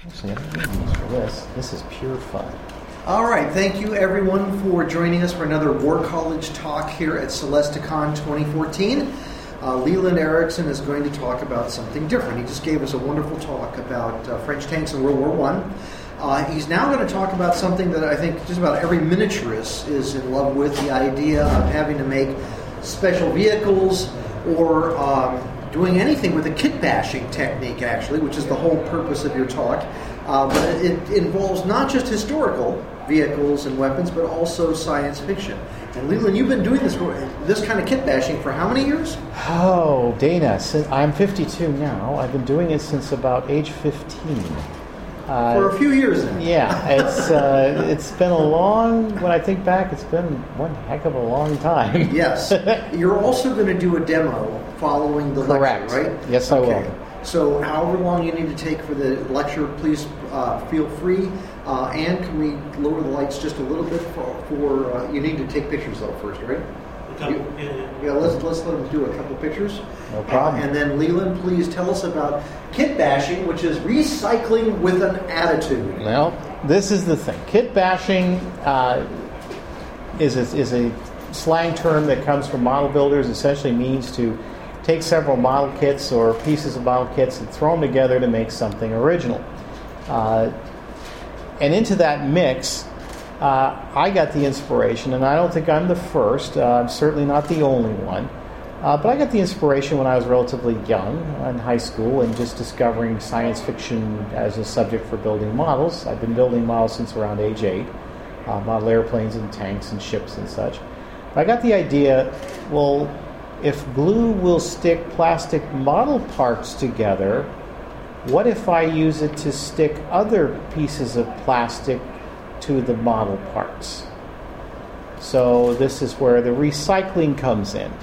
Actually, I don't need these for this. This is pure fun. All right, thank you everyone for joining us for another War College talk here at Celesticon 2014. Leland Erickson is going to talk about something different. He just gave us a wonderful talk about French tanks in World War I. He's now going to talk about something that I think just about every miniaturist is in love with, the idea of having to make special vehicles or doing anything with a kit bashing technique, actually, which is the whole purpose of your talk. But it involves not just historical vehicles and weapons, but also science fiction. And Leland, you've been doing this kind of kit bashing for how many years? Oh, Dana, I'm 52 now. I've been doing it since about age 15. For a few years then. Yeah, it's been a long, when I think back, it's been one heck of a long time. Yes. You're also going to do a demo following the Correct. lecture, right? Yes, I will. So however long you need to take for the lecture, please feel free. And can we lower the lights just a little bit for you need to take pictures though first, right? Yeah, let's let them do a couple pictures. No problem. And then Leland, please tell us about kit bashing, which is recycling with an attitude. Well, this is the thing. Kit bashing is a slang term that comes from model builders. Essentially means to take several model kits or pieces of model kits and throw them together to make something original. And into that mix, I got the inspiration, and I don't think I'm the first. I'm certainly not the only one. But I got the inspiration when I was relatively young, in high school, and just discovering science fiction as a subject for building models. I've been building models since around age 8, model airplanes and tanks and ships and such. But I got the idea, well, if glue will stick plastic model parts together, what if I use it to stick other pieces of plastic to the model parts? So this is where the recycling comes in.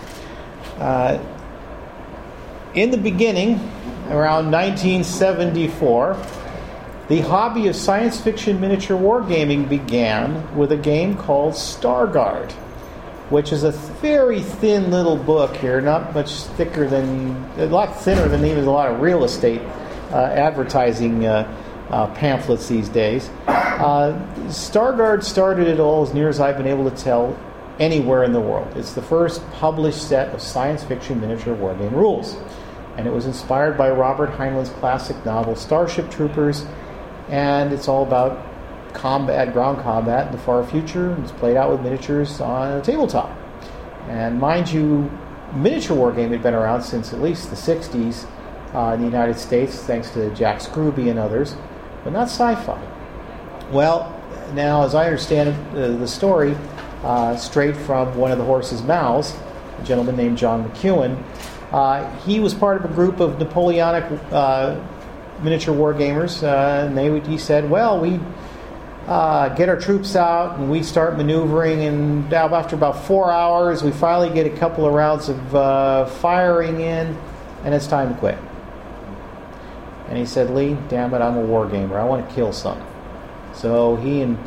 In the beginning, around 1974, the hobby of science fiction miniature wargaming began with a game called Stargard, which is a very thin little book here, not much thicker than, a lot thinner than even a lot of real estate advertising pamphlets these days. Stargard started it all, as near as I've been able to tell, anywhere in the world. It's the first published set of science fiction miniature wargame rules. And it was inspired by Robert Heinlein's classic novel Starship Troopers, and it's all about combat, ground combat in the far future. It's played out with miniatures on a tabletop. And mind you, miniature wargame had been around since at least the 60s in the United States, thanks to Jack Scrooby and others, but not sci-fi. Well, now, as I understand it, the story, straight from one of the horse's mouths, a gentleman named John McEwen, he was part of a group of Napoleonic miniature wargamers, and he said, well, we get our troops out and we start maneuvering, and after about 4 hours we finally get a couple of rounds of firing in, and it's time to quit. And he said, Lee, damn it, I'm a wargamer. I want to kill something. So he and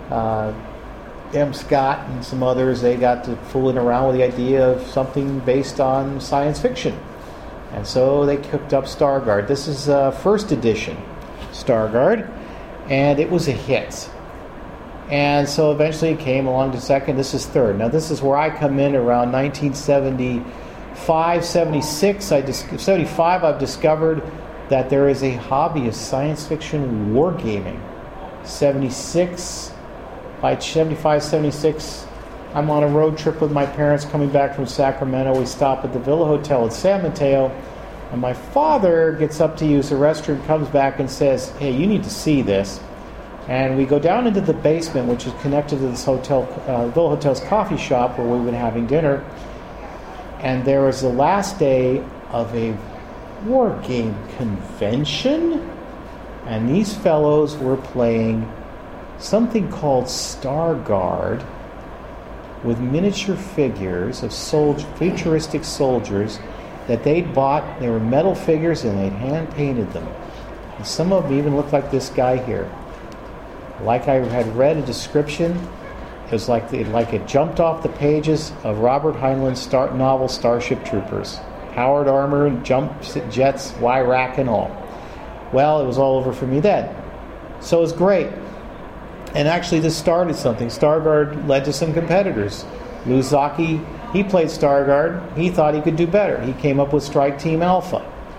M. Scott and some others, they got to fooling around with the idea of something based on science fiction. And so they cooked up Stargard. This is first edition Stargard, and it was a hit. And so eventually it came along to second. This is third. Now this is where I come in around 1975, 76. 75, I've discovered that there is a hobby of science fiction wargaming. 76, by 75, 76, I'm on a road trip with my parents coming back from Sacramento. We stop at the Villa Hotel in San Mateo, and my father gets up to use the restroom, comes back and says, hey, you need to see this. And we go down into the basement, which is connected to this hotel, Villa Hotel's coffee shop, where we've been having dinner. And there was the last day of a war game convention, and these fellows were playing something called Stargard with miniature figures of futuristic soldiers that they'd bought. They were metal figures, and they'd hand-painted them. And some of them even looked like this guy here. Like I had read a description, it was like it jumped off the pages of Robert Heinlein's novel Starship Troopers. Powered armor, jump jets, Y-rack and all. Well, it was all over for me then. So it was great. And actually this started something. Stargard led to some competitors. Lou Zocchi, he played Stargard. He thought he could do better. He came up with Strike Team Alpha.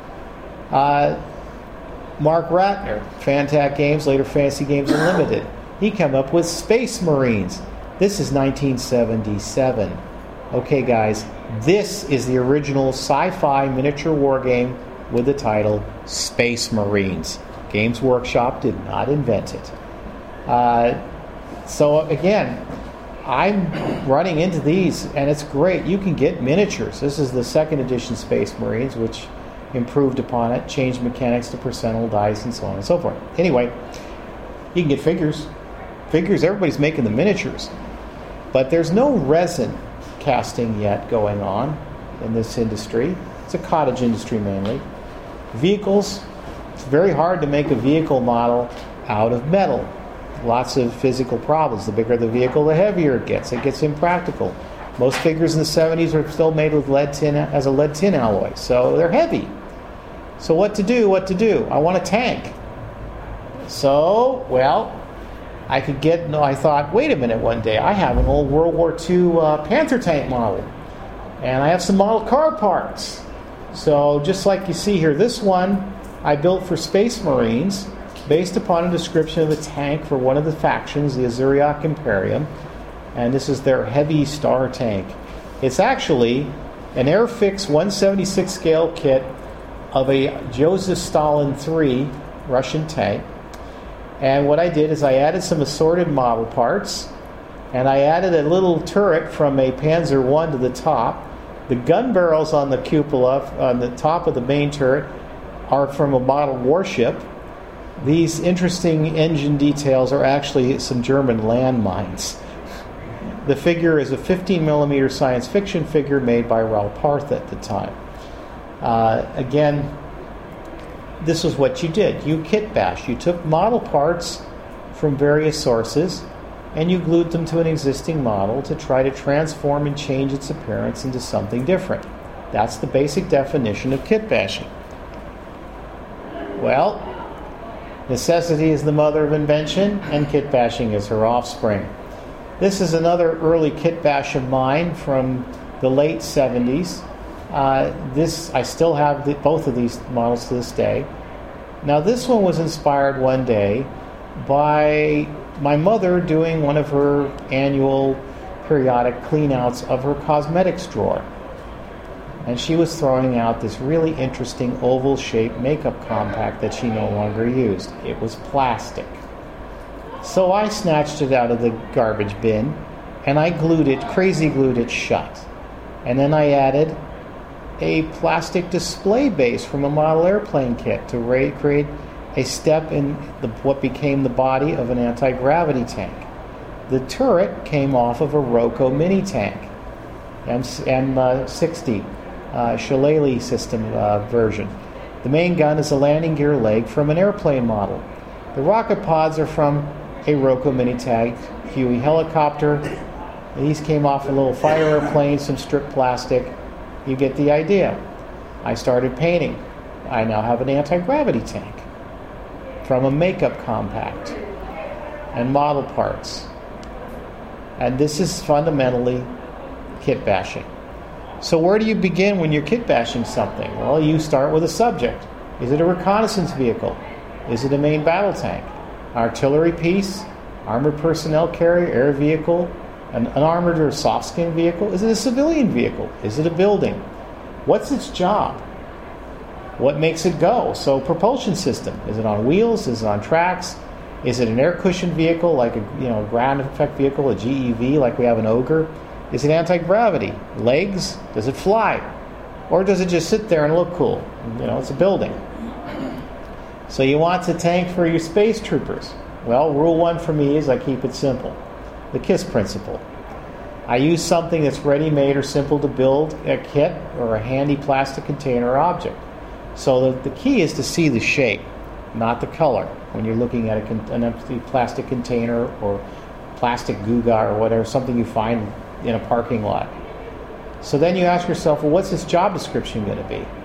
Mark Ratner, Fantac Games, later Fantasy Games Unlimited. He came up with Space Marines. This is 1977. Okay, guys, this is the original sci-fi miniature war game with the title Space Marines. Games Workshop did not invent it. So again, I'm running into these, and it's great. You can get miniatures. This is the second edition Space Marines, which improved upon it, changed mechanics to percentile dice, and so on and so forth. Anyway, you can get figures. Figures, everybody's making the miniatures. But there's no resin casting yet going on in this industry. It's a cottage industry mainly. Vehicles, it's very hard to make a vehicle model out of metal. Lots of physical problems. The bigger the vehicle, the heavier it gets. It gets impractical. Most figures in the 70s are still made with lead tin as a lead tin alloy, so they're heavy. So what to do? I want a tank. So, well, I thought, wait a minute, one day, I have an old World War II Panther tank model, and I have some model car parts. So just like you see here, this one I built for Space Marines, based upon a description of a tank for one of the factions, the Azuriak Imperium, and this is their heavy star tank. It's actually an Airfix 176 scale kit of a Joseph Stalin III Russian tank. And what I did is I added some assorted model parts, and I added a little turret from a Panzer I to the top. The gun barrels on the cupola, on the top of the main turret, are from a model warship. These interesting engine details are actually some German landmines. The figure is a 15mm science fiction figure made by Raoul Parth at the time. Again, this is what you did. You kit bashed. You took model parts from various sources and you glued them to an existing model to try to transform and change its appearance into something different. That's the basic definition of kit bashing. Well, necessity is the mother of invention, and kit bashing is her offspring. This is another early kit bash of mine from the late 70s. I still have both of these models to this day. Now, this one was inspired one day by my mother doing one of her annual periodic cleanouts of her cosmetics drawer. And she was throwing out this really interesting oval-shaped makeup compact that she no longer used. It was plastic. So I snatched it out of the garbage bin, and I crazy glued it shut. And then I added a plastic display base from a model airplane kit to create a step in what became the body of an anti-gravity tank. The turret came off of a Roco mini tank, M60. Shillelagh system version. The main gun is a landing gear leg from an airplane model. The rocket pods are from a Roco mini tank, Huey helicopter. These came off a little fire airplane, some strip plastic. You get the idea. I started painting. I now have an anti-gravity tank from a makeup compact and model parts. And this is fundamentally kit bashing. So where do you begin when you're kit bashing something? Well, you start with a subject. Is it a reconnaissance vehicle? Is it a main battle tank? Artillery piece? Armored personnel carrier? Air vehicle? An unarmored or soft skin vehicle? Is it a civilian vehicle? Is it a building? What's its job? What makes it go? So propulsion system. Is it on wheels? Is it on tracks? Is it an air cushion vehicle like a ground effect vehicle, a GEV like we have an Ogre? Is it anti-gravity? Legs? Does it fly? Or does it just sit there and look cool? It's a building. So you want a tank for your space troopers. Well, rule one for me is I keep it simple. The KISS principle. I use something that's ready-made or simple to build, a kit or a handy plastic container or object. So the key is to see the shape, not the color, when you're looking at an empty plastic container or plastic guga or whatever, something you find in a parking lot. So then you ask yourself, well, what's this job description going to be?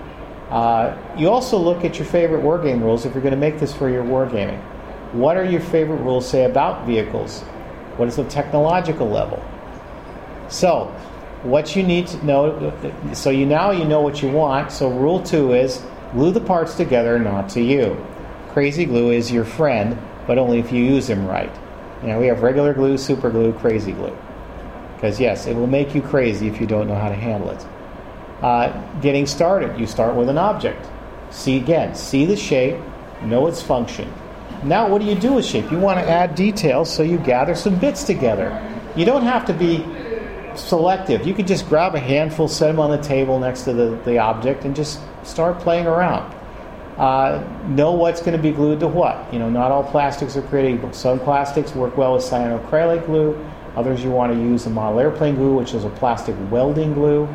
You also look at your favorite wargame rules if you're going to make this for your wargaming. What are your favorite rules say about vehicles? What is the technological level? So, what you need to know, so you know what you want. So rule 2 is glue the parts together, not to you. Crazy glue is your friend, but only if you use him right. We have regular glue, super glue, crazy glue. Because yes, it will make you crazy if you don't know how to handle it. Getting started, you start with an object. See the shape, know its function. Now what do you do with shape? You want to add details, so you gather some bits together. You don't have to be selective. You could just grab a handful, set them on the table next to the object, and just start playing around. Know what's going to be glued to what. Not all plastics are created equal. Some plastics work well with cyanoacrylate glue. Others you want to use a model airplane glue, which is a plastic welding glue.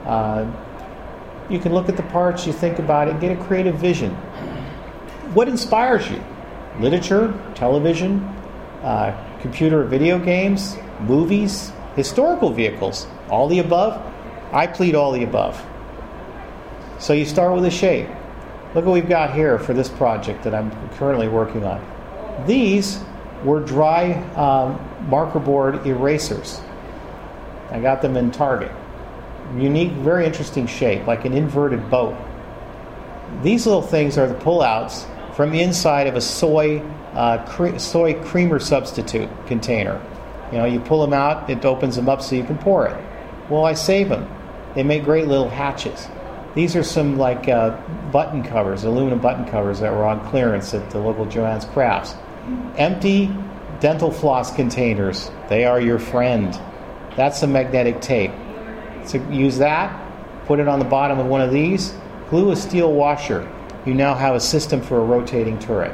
You can look at the parts, you think about it, get a creative vision. What inspires you? Literature, television, computer or video games, movies, historical vehicles, all the above? I plead all the above. So you start with a shape. Look what we've got here for this project that I'm currently working on. These were dry marker board erasers. I got them in Target. Unique, very interesting shape, like an inverted boat. These little things are the pullouts from inside of a soy creamer substitute container. You pull them out, it opens them up so you can pour it. Well, I save them. They make great little hatches. These are some button covers, aluminum button covers that were on clearance at the local Joann's Crafts. Empty dental floss containers. They are your friend. That's some magnetic tape. So use that, put it on the bottom of one of these, glue a steel washer. You now have a system for a rotating turret.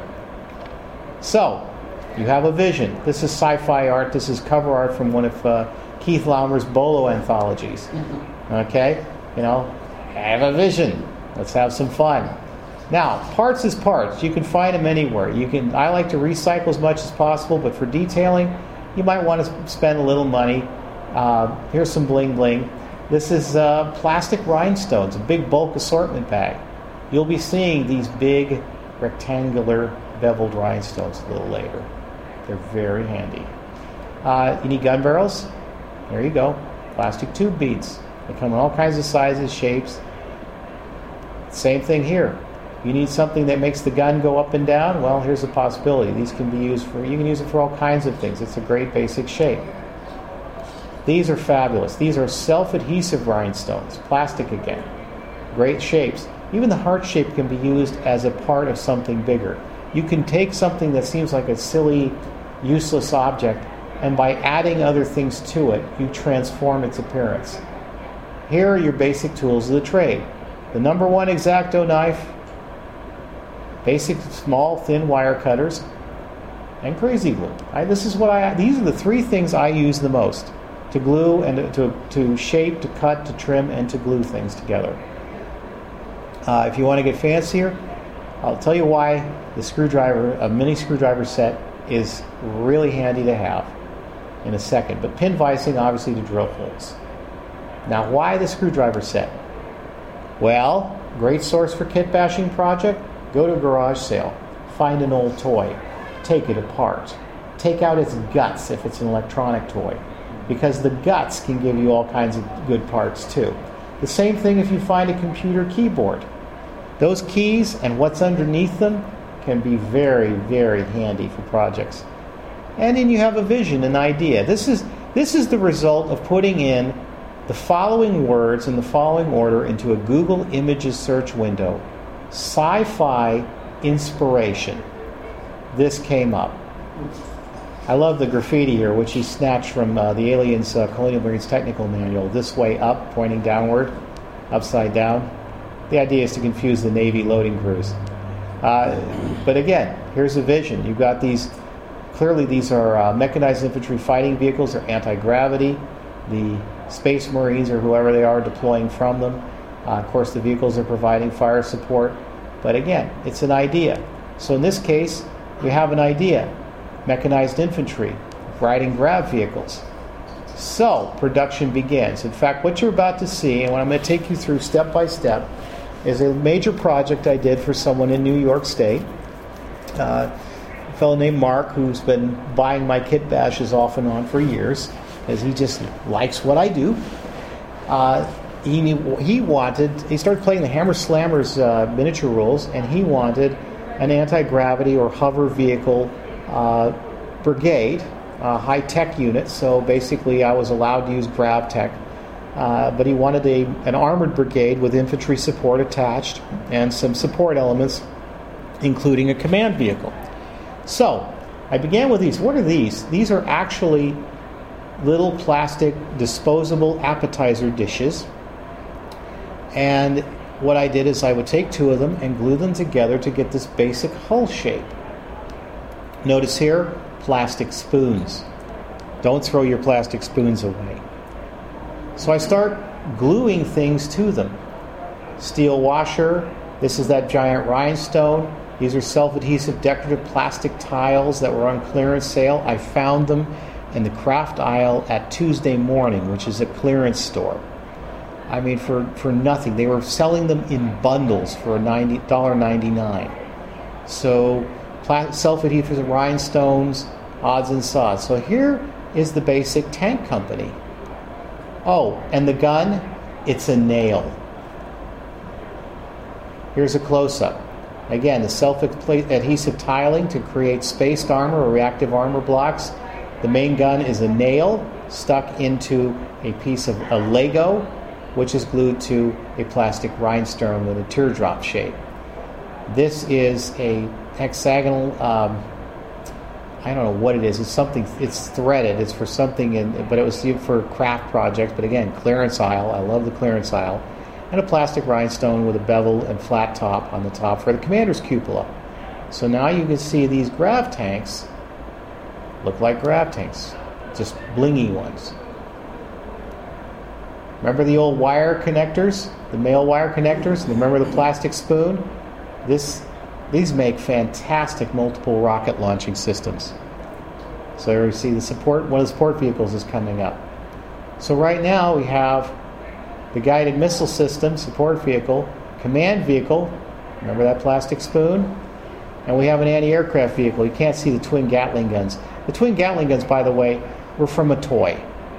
So, you have a vision. This is sci-fi art. This is cover art from one of Keith Laumer's Bolo anthologies. Okay? I have a vision. Let's have some fun. Now, parts is parts. You can find them anywhere. I like to recycle as much as possible, but for detailing, you might want to spend a little money. Here's some bling bling. This is plastic rhinestones, a big bulk assortment bag. You'll be seeing these big rectangular beveled rhinestones a little later. They're very handy. You need gun barrels? There you go. Plastic tube beads. They come in all kinds of sizes, shapes. Same thing here. You need something that makes the gun go up and down? Well, here's a possibility. These can be used you can use it for all kinds of things. It's a great basic shape. These are fabulous. These are self-adhesive rhinestones, plastic again. Great shapes. Even the heart shape can be used as a part of something bigger. You can take something that seems like a silly, useless object, and by adding other things to it, you transform its appearance. Here are your basic tools of the trade. The number 1 X-Acto knife, basic small thin wire cutters, and crazy glue. These are the 3 things I use the most: to glue and to shape, to cut, to trim, and to glue things together. If you want to get fancier, I'll tell you why a mini screwdriver set is really handy to have in a second. But pin vicing, obviously, to drill holes. Now, why the screwdriver set? Well, great source for kit bashing project. Go to a garage sale, find an old toy, take it apart, take out its guts if it's an electronic toy, because the guts can give you all kinds of good parts too. The same thing if you find a computer keyboard. Those keys and what's underneath them can be very, very handy for projects. And then you have a vision, an idea. This is the result of putting in the following words in the following order into a Google Images search window. Sci-fi inspiration. This came up. I love the graffiti here, which he snatched from the Aliens Colonial Marines Technical Manual. This way up, pointing downward, upside down. The idea is to confuse the Navy loading crews. But again, here's a vision. You've got these. Clearly, these are mechanized infantry fighting vehicles. They're anti-gravity. The Space Marines, or whoever they are, deploying from them. Of course, the vehicles are providing fire support. But again, it's an idea. So in this case, we have an idea. Mechanized infantry, riding grav vehicles. So, production begins. In fact, what you're about to see, and what I'm going to take you through step by step, is a major project I did for someone in New York State. A fellow named Mark, who's been buying my kit bashes off and on for years, as he just likes what I do. He started playing the Hammer Slammers miniature rules, and he wanted an anti-gravity or hover vehicle brigade, high-tech unit. So basically I was allowed to use GravTech. But he wanted an armored brigade with infantry support attached and some support elements, including a command vehicle. So I began with these. What are these? These are actually little plastic disposable appetizer dishes. And what I did is I would take two of them and glue them together to get this basic hull shape. Notice here, plastic spoons. Don't throw your plastic spoons away. So I start gluing things to them. Steel washer. This is that giant rhinestone. These are self-adhesive decorative plastic tiles that were on clearance sale. I found them in the craft aisle at Tuesday Morning, which is a clearance store. I mean, for nothing. They were selling them in bundles for $1.99. So self-adhesive rhinestones, odds and sods. So here is the basic tank company. Oh, and the gun, it's a nail. Here's a close-up. Again, the self-adhesive tiling to create spaced armor or reactive armor blocks. The main gun is a nail stuck into a piece of a Lego, which is glued to a plastic rhinestone with a teardrop shape. This is a hexagonal, I don't know what it is. It's something. It's threaded. It's for something, but it was for craft projects. But again, clearance aisle. I love the clearance aisle, and a plastic rhinestone with a bevel and flat top on the top for the commander's cupola. So now you can see these grav tanks look like grav tanks, just blingy ones. Remember the old wire connectors, the male wire connectors? Remember the plastic spoon? These make fantastic multiple rocket launching systems. So you see the support, one of the support vehicles is coming up. So right now we have the guided missile system, support vehicle, command vehicle, remember that plastic spoon? And we have an anti-aircraft vehicle. You can't see the twin Gatling guns. The twin Gatling guns, by the way, were from a toy.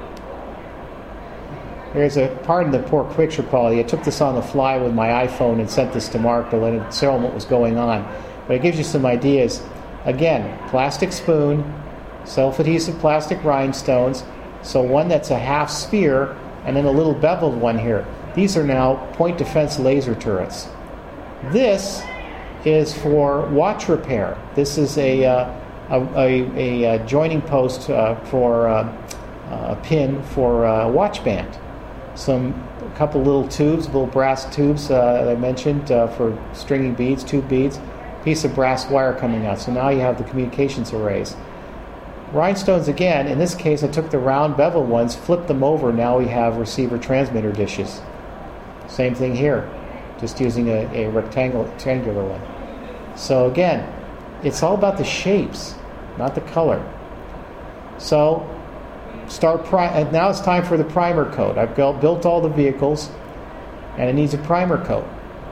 There's pardon the poor picture quality. I took this on the fly with my iPhone and sent this to Mark to let him tell him what was going on. But it gives you some ideas. Again, plastic spoon, self-adhesive plastic rhinestones. So one that's a half sphere, and then a little beveled one here. These are now point defense laser turrets. This is for watch repair. This is a joining post for a pin for a watch band. A couple little tubes, little brass tubes that I mentioned for stringing beads, tube beads, piece of brass wire coming out. So now you have the communications arrays. Rhinestones again, in this case I took the round bevel ones, flipped them over, now we have receiver transmitter dishes. Same thing here, just using a rectangular one. So again, it's all about the shapes, not the color. So now it's time for the primer coat. I've built all the vehicles, and it needs a primer coat.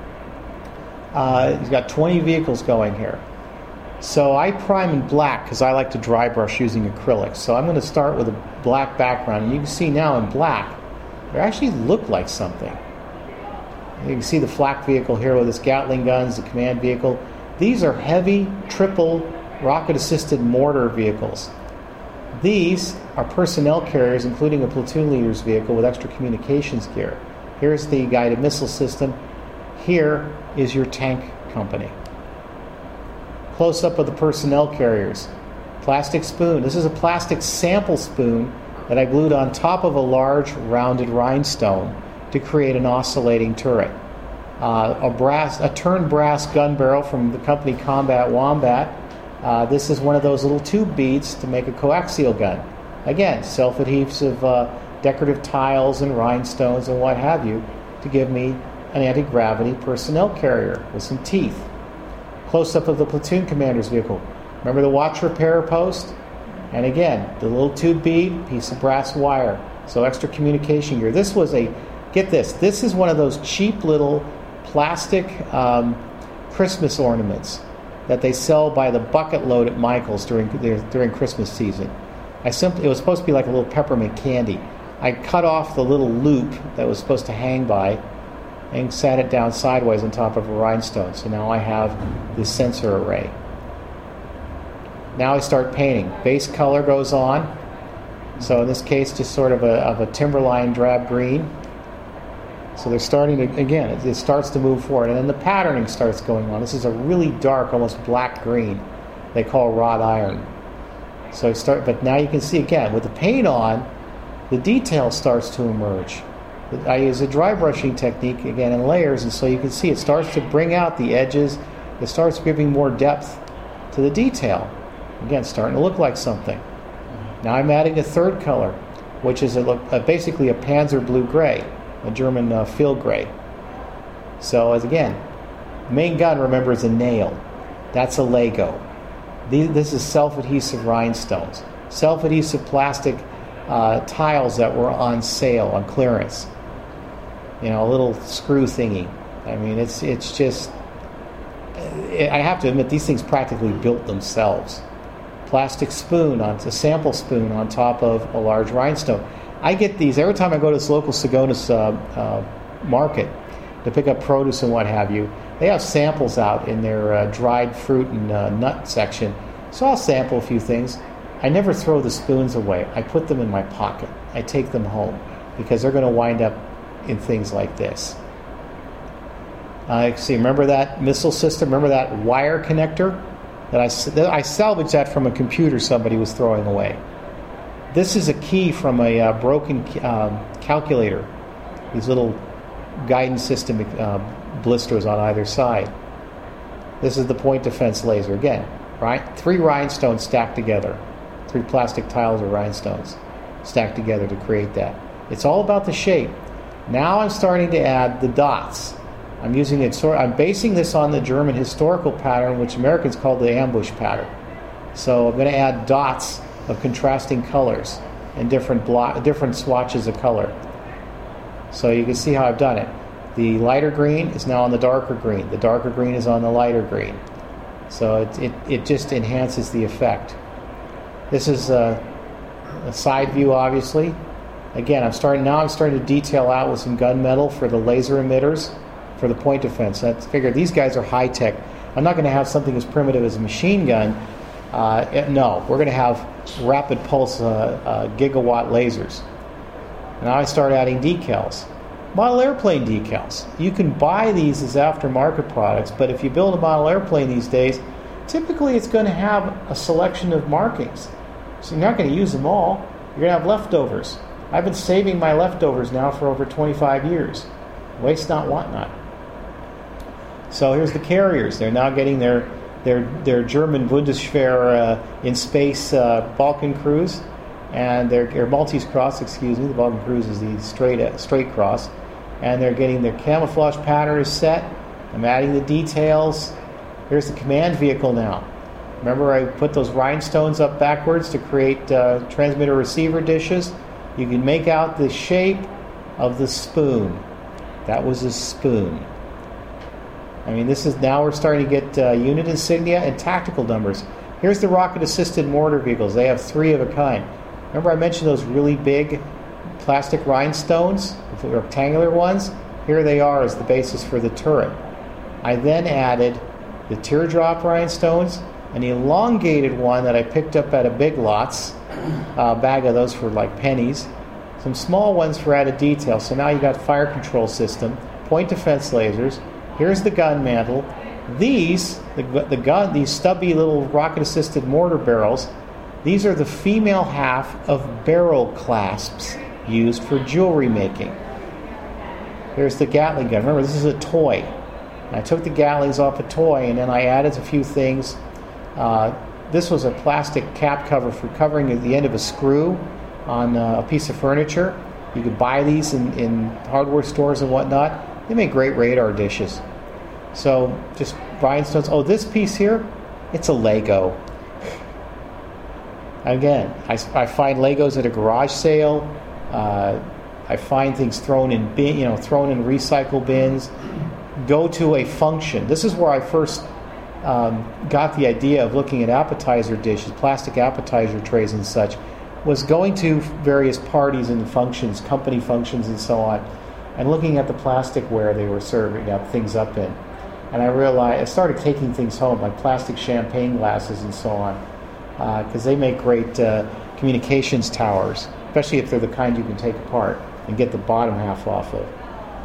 He's got 20 vehicles going here. So I prime in black because I like to dry brush using acrylics. So I'm going to start with a black background. And you can see now in black, they actually look like something. You can see the flak vehicle here with its Gatling guns, the command vehicle. These are heavy triple rocket-assisted mortar vehicles. These are personnel carriers, including a platoon leader's vehicle with extra communications gear. Here's the guided missile system. Here is your tank company. Close-up of the personnel carriers. Plastic spoon. This is a plastic sample spoon that I glued on top of a large rounded rhinestone to create an oscillating turret. A turned brass gun barrel from the company Combat Wombat. This is one of those little tube beads to make a coaxial gun. Again, self-adhesive decorative tiles and rhinestones and what have you to give me an anti-gravity personnel carrier with some teeth. Close-up of the platoon commander's vehicle. Remember the watch repair post? And again, the little tube bead, piece of brass wire. So extra communication gear. This is one of those cheap little plastic Christmas ornaments that they sell by the bucket load at Michael's during Christmas season. It was supposed to be like a little peppermint candy. I cut off the little loop that was supposed to hang by and sat it down sideways on top of a rhinestone. So now I have this sensor array. Now I start painting. Base color goes on. So in this case, just sort of a timberline drab green. So they're starting to, again, it starts to move forward. And then the patterning starts going on. This is a really dark, almost black green they call wrought iron. So but now you can see, again, with the paint on, the detail starts to emerge. I use a dry brushing technique, again, in layers, and so you can see it starts to bring out the edges. It starts giving more depth to the detail. Again, starting to look like something. Now I'm adding a third color, which is basically a Panzer blue-gray, a German field gray. So, again, main gun, remember, is a nail. That's a Lego. This is self-adhesive rhinestones. Self-adhesive plastic tiles that were on sale, on clearance. A little screw thingy. I mean, it's just... I have to admit, these things practically built themselves. Plastic spoon, a sample spoon on top of a large rhinestone. I get these every time I go to this local Sagonis market to pick up produce and what have you. They have samples out in their dried fruit and nut section. So I'll sample a few things. I never throw the spoons away. I put them in my pocket. I take them home because they're going to wind up in things like this. See, remember that missile system? Remember that wire connector? That I salvaged that from a computer somebody was throwing away. This is a key from a broken calculator. These little guidance system blisters on either side. This is the point defense laser. Again, right? 3 rhinestones stacked together. 3 plastic tiles or rhinestones stacked together to create that. It's all about the shape. Now I'm starting to add the dots. I'm basing this on the German historical pattern, which Americans call the ambush pattern. So I'm going to add dots of contrasting colors and different swatches of color. So you can see how I've done it. The lighter green is now on the darker green. The darker green is on the lighter green. So it just enhances the effect. This is a side view, obviously. Again, I'm starting to detail out with some gunmetal for the laser emitters for the point defense. I figured these guys are high tech. I'm not going to have something as primitive as a machine gun. No, we're going to have rapid pulse gigawatt lasers. Now I start adding decals. Model airplane decals. You can buy these as aftermarket products, but if you build a model airplane these days, typically it's going to have a selection of markings. So you're not going to use them all. You're going to have leftovers. I've been saving my leftovers now for over 25 years. Waste not, want not. So here's the carriers. They're now getting their German Bundeswehr in space Balkan Cruise, and their Maltese Cross. Excuse me, the Balkan Cruise is the straight cross, and they're getting their camouflage pattern is set. I'm adding the details. Here's the command vehicle now. Remember, I put those rhinestones up backwards to create transmitter receiver dishes. You can make out the shape of the spoon. That was a spoon. I mean, now we're starting to get unit insignia and tactical numbers. Here's the rocket-assisted mortar vehicles. They have 3 of a kind. Remember I mentioned those really big plastic rhinestones, the rectangular ones? Here they are as the basis for the turret. I then added the teardrop rhinestones, an elongated one that I picked up at a Big Lots, bag of those for like pennies, some small ones for added detail. So now you got fire control system, point defense lasers. Here's the gun mantle. These stubby little rocket-assisted mortar barrels, these are the female half of barrel clasps used for jewelry making. Here's the Gatling gun. Remember, this is a toy. I took the Gatlings off a toy, and then I added a few things. This was a plastic cap cover for covering the end of a screw on a piece of furniture. You could buy these in hardware stores and whatnot. They make great radar dishes. So just rhinestones. Oh, this piece here, it's a Lego. Again, I find Legos at a garage sale. I find things thrown in recycle bins. go to a function. This is where I first got the idea of looking at appetizer dishes, plastic appetizer trays and such, was going to various parties and functions, company functions and so on, and looking at the plasticware they were serving up things up in. And I realized, I started taking things home, like plastic champagne glasses and so on, because they make great communications towers, especially if they're the kind you can take apart and get the bottom half off of.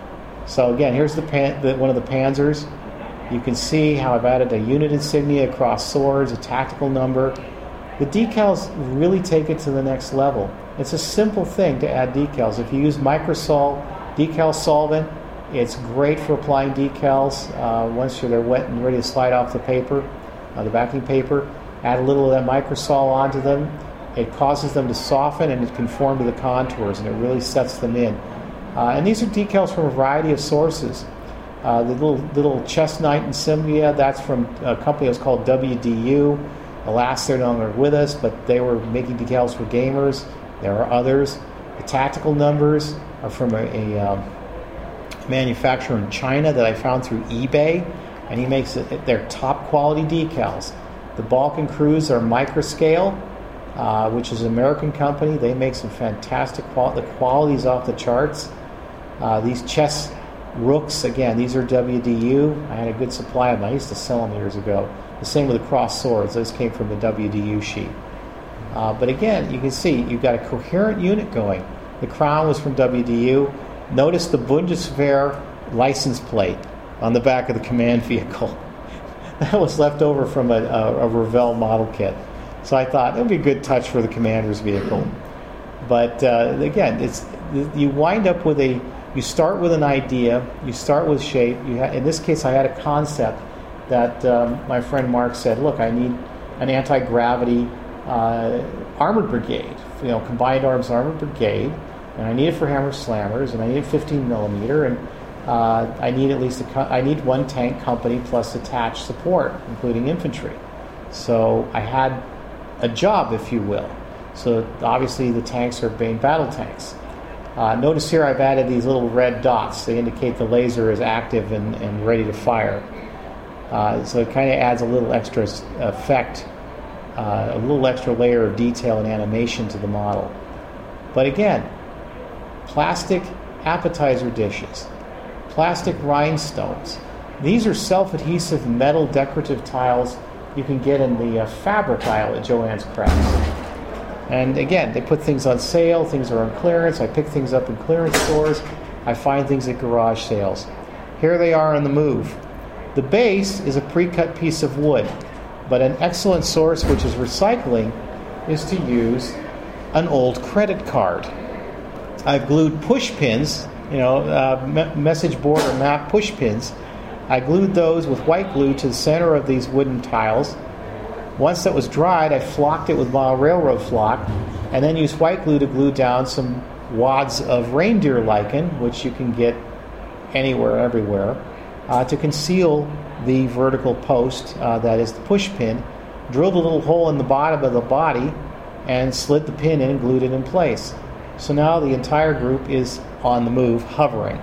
So again, here's one of the Panzers. You can see how I've added a unit insignia across swords, a tactical number. The decals really take it to the next level. It's a simple thing to add decals. If you use Microsol decal solvent, it's great for applying decals. Once they're wet and ready to slide off the paper, the backing paper, add a little of that Microsol onto them. It causes them to soften and to conform to the contours, and it really sets them in. And these are decals from a variety of sources. The little chest knight insignia, that's from a company that was called WDU. Alas, they're no longer with us, but they were making decals for gamers. There are others. The tactical numbers are from a manufacturer in China that I found through eBay, and he makes their top quality decals. The Balkan Crews are Microscale, which is an American company. They make some fantastic quality. The quality's off the charts. These chess rooks, again, these are WDU. I had a good supply of them. I used to sell them years ago. The same with the cross swords. Those came from the WDU sheet. But again, you can see you've got a coherent unit going. The crown was from WDU. Notice the Bundeswehr license plate on the back of the command vehicle. That was left over from a Revell model kit. So I thought it would be a good touch for the commander's vehicle. But again, you wind up with you start with an idea, you start with shape. In this case, I had a concept that my friend Mark said, look, I need an anti-gravity armored brigade, combined arms armored brigade, and I need it for hammer slammers, and I need 15 millimeter, and I need at least I need one tank company plus attached support, including infantry. So I had a job, if you will. So obviously the tanks are main battle tanks. Notice here I've added these little red dots. They indicate the laser is active and ready to fire. So it kind of adds a little extra effect, a little extra layer of detail and animation to the model. But again, plastic appetizer dishes, plastic rhinestones. These are self-adhesive metal decorative tiles you can get in the fabric aisle at Joann's Crafts. And again, they put things on sale, things are on clearance. I pick things up in clearance stores. I find things at garage sales. Here they are on the move. The base is a pre-cut piece of wood, but an excellent source, which is recycling, is to use an old credit card. I've glued push pins, message board or map push pins. I glued those with white glue to the center of these wooden tiles. Once that was dried, I flocked it with railroad flock, and then used white glue to glue down some wads of reindeer lichen, which you can get anywhere, everywhere, to conceal the vertical post that is the push pin. Drilled a little hole in the bottom of the body and slid the pin in and glued it in place. So now the entire group is on the move, hovering.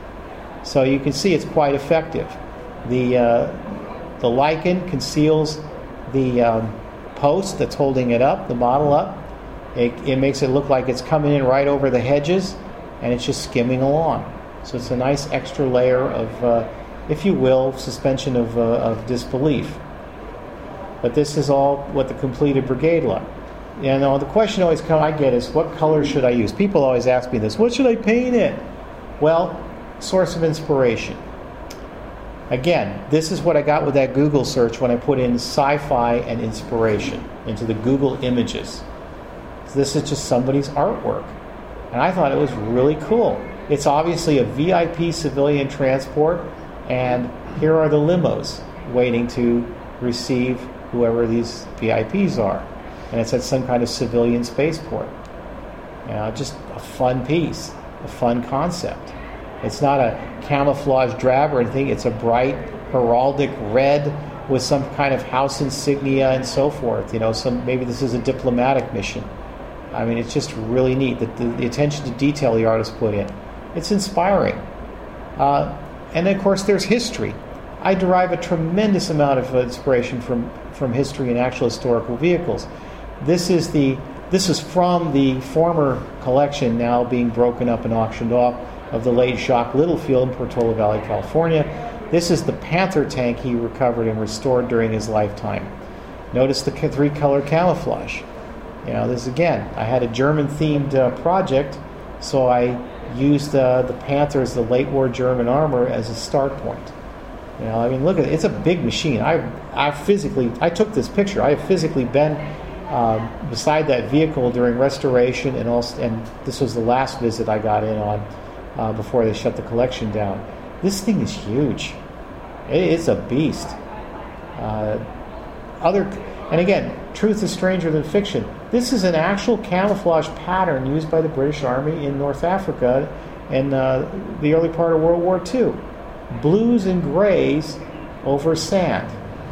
So you can see it's quite effective. The lichen conceals the post that's holding it up, the model up. It makes it look like it's coming in right over the hedges, and it's just skimming along. So it's a nice extra layer of, if you will, suspension of disbelief. But this is all what the completed brigade look. The question always I get is, what color should I use? People always ask me this, what should I paint it? Well, source of inspiration. Again, this is what I got with that Google search when I put in sci-fi and inspiration into the Google images. This is just somebody's artwork. And I thought it was really cool. It's obviously a VIP civilian transport, and here are the limos waiting to receive whoever these VIPs are. And it's at some kind of civilian spaceport. Just a fun piece, a fun concept. It's not a camouflage drab or anything. It's a bright heraldic red with some kind of house insignia and so forth. Maybe this is a diplomatic mission. I mean, it's just really neat. The attention to detail the artist put in. It's inspiring. And of course, there's history. I derive a tremendous amount of inspiration from history and actual historical vehicles. This is from the former collection, now being broken up and auctioned off, of the late Jacques Littlefield in Portola Valley, California. This is the Panther tank he recovered and restored during his lifetime. Notice the three-color camouflage. This again, I had a German-themed project, so I used the Panthers, the late-war German armor, as a start point. Look at it. It's a big machine. I took this picture. I have physically been beside that vehicle during restoration, and this was the last visit I got in on before they shut the collection down. This thing is huge. It's a beast. And again, truth is stranger than fiction. This is an actual camouflage pattern used by the British Army in North Africa in the early part of World War II. Blues and grays over sand.